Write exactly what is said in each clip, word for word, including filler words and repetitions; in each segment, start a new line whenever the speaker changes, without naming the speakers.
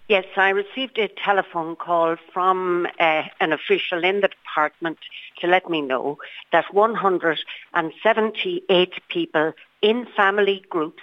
Yes, I received a telephone call from uh, an official in the department to let me know that one hundred seventy-eight people in family groups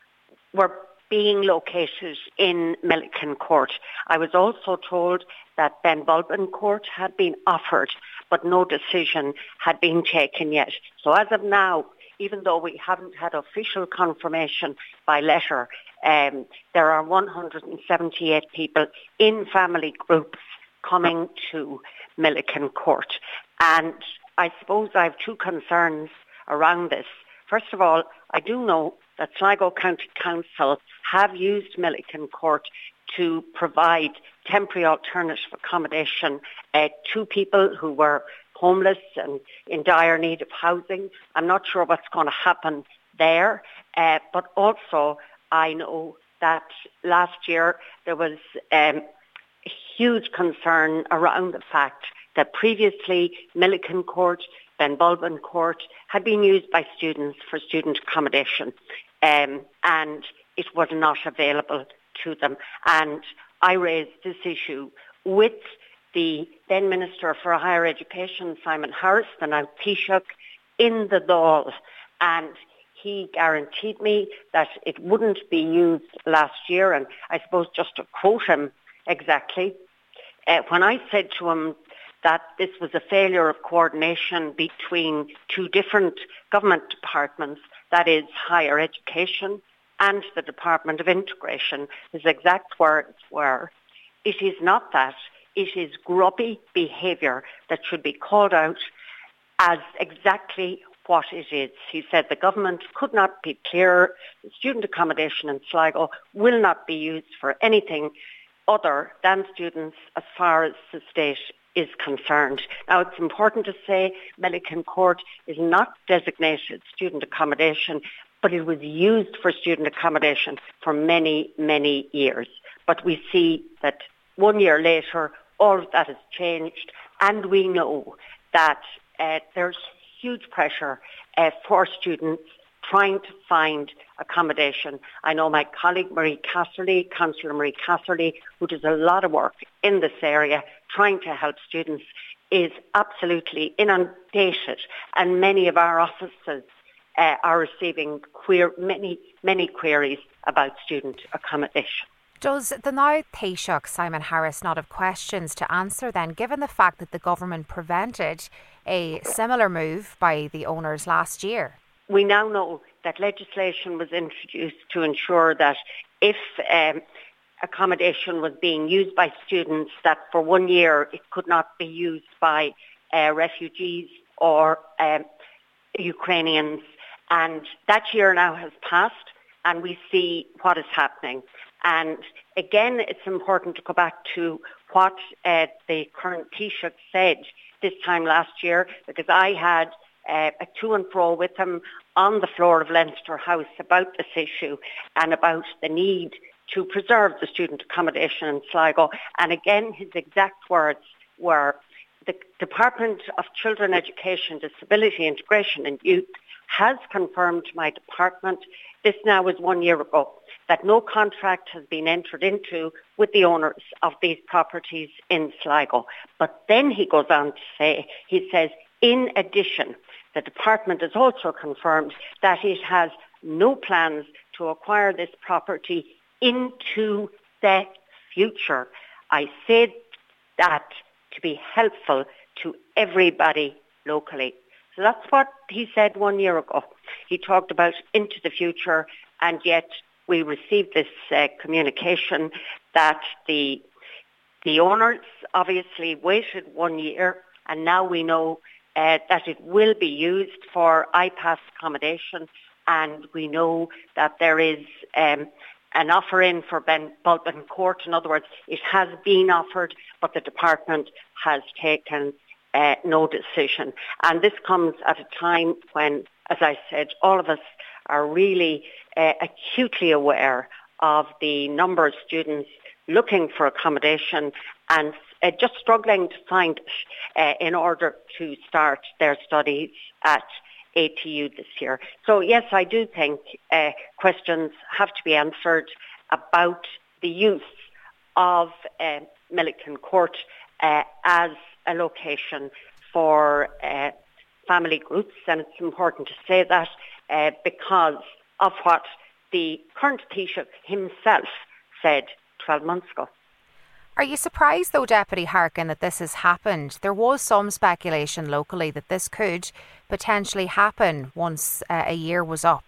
were being located in Milliken Court. I was also told that Benbulben Court had been offered, but no decision had been taken yet. So as of now, even though we haven't had official confirmation by letter, um, there are one hundred seventy-eight people in family groups coming to Milliken Court. And I suppose I have two concerns around this. First of all, I do know that Sligo County Council have used Milliken Court to provide temporary alternative accommodation uh, to people who were homeless and in dire need of housing. I'm not sure what's going to happen there, uh, but also I know that last year there was um, a huge concern around the fact that previously Milliken Court, Benbulben Court had been used by students for student accommodation, um, and it was not available to them. And I raised this issue with the then Minister for Higher Education, Simon Harris, the now Taoiseach, in the Dáil, and he guaranteed me that it wouldn't be used last year. And I suppose just to quote him exactly, uh, when I said to him that this was a failure of coordination between two different government departments, that is higher education and the Department of Integration, his exact words were, "It is not that, it is grubby behaviour that should be called out as exactly what it is." He said the government could not be clearer. The student accommodation in Sligo will not be used for anything other than students as far as the state is concerned. Now, it's important to say Milliken Court is not designated student accommodation, but it was used for student accommodation for many, many years. But we see that one year later, all of that has changed, and we know that uh, there's huge pressure uh, for students trying to find accommodation. I know my colleague Marie Casserly, Councillor Marie Casserly, who does a lot of work in this area trying to help students, is absolutely inundated, and many of our offices uh, are receiving queer, many, many queries about student accommodation.
Does the now Taoiseach Simon Harris not have questions to answer then, given the fact that the government prevented a similar move by the owners last year?
We now know that legislation was introduced to ensure that if um, accommodation was being used by students, that for one year it could not be used by uh, refugees or um, Ukrainians. And that year now has passed, and we see what is happening. And again, it's important to go back to what uh, the current Taoiseach said this time last year, because I had uh, a to and fro with him on the floor of Leinster House about this issue and about the need to preserve the student accommodation in Sligo. And again, his exact words were, "The Department of Children, Education, Disability, Integration and Youth has confirmed to my department," this now was one year ago, "that no contract has been entered into with the owners of these properties in Sligo." But then he goes on to say, he says, "In addition, the department has also confirmed that it has no plans to acquire this property into the future. I say that to be helpful to everybody locally." So that's what he said one year ago. He talked about into the future, and yet we received this uh, communication that the the owners obviously waited one year, and now we know uh, that it will be used for I PAS accommodation, and we know that there is um, an offer in for Benbulben Court. In other words, it has been offered, but the department has taken uh, no decision. And this comes at a time when, as I said, all of us are really uh, acutely aware of the number of students looking for accommodation and uh, just struggling to find it uh, in order to start their studies at A T U this year. So yes, I do think uh, questions have to be answered about the use of uh, Milliken Court uh, as a location for uh, family groups, and it's important to say that uh, because of what the current Taoiseach himself said twelve months ago.
Are you surprised, though, Deputy Harkin, that this has happened? There was some speculation locally that this could potentially happen once uh, a year was up.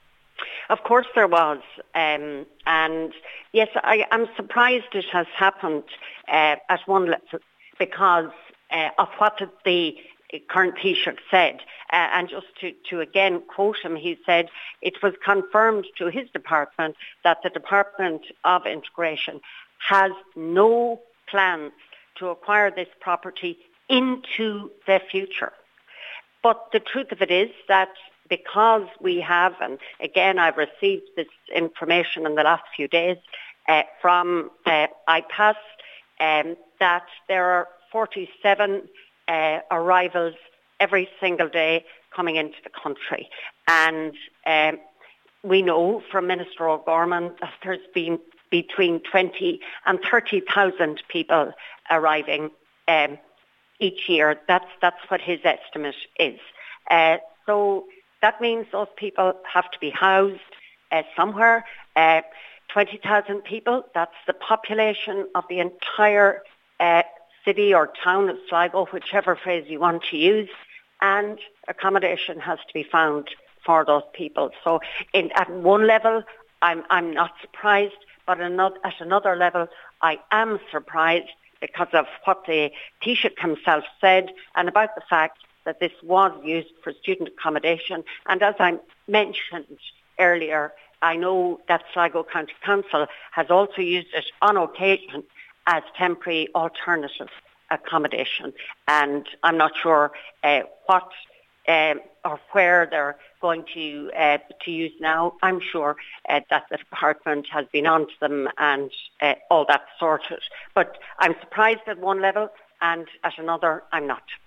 Of course there was. Um, and yes, I am surprised it has happened uh, at one level because uh, of what the current Taoiseach said. Uh, and just to, to again quote him, he said it was confirmed to his department that the Department of Integration has no plans to acquire this property into the future. But the truth of it is that because we have, and again I've received this information in the last few days uh, from uh, I P A S, um, that there are forty-seven uh, arrivals every single day coming into the country. And um, we know from Minister O'Gorman that there's been between twenty and thirty thousand people arriving um, each year. That's that's what his estimate is. Uh, so that means those people have to be housed uh, somewhere. Uh, twenty thousand people, that's the population of the entire uh, city or town of Sligo, whichever phrase you want to use, and accommodation has to be found for those people. So in, at one level, I'm, I'm not surprised, but another, at another level, I am surprised because of what the Taoiseach himself said and about the fact that this was used for student accommodation. And as I mentioned earlier, I know that Sligo County Council has also used it on occasion as temporary alternative accommodation. And I'm not sure uh, what um, or where they're going to uh, to use now. I'm sure uh, that the department has been on to them and uh, all that sorted. But I'm surprised at one level, and at another, I'm not.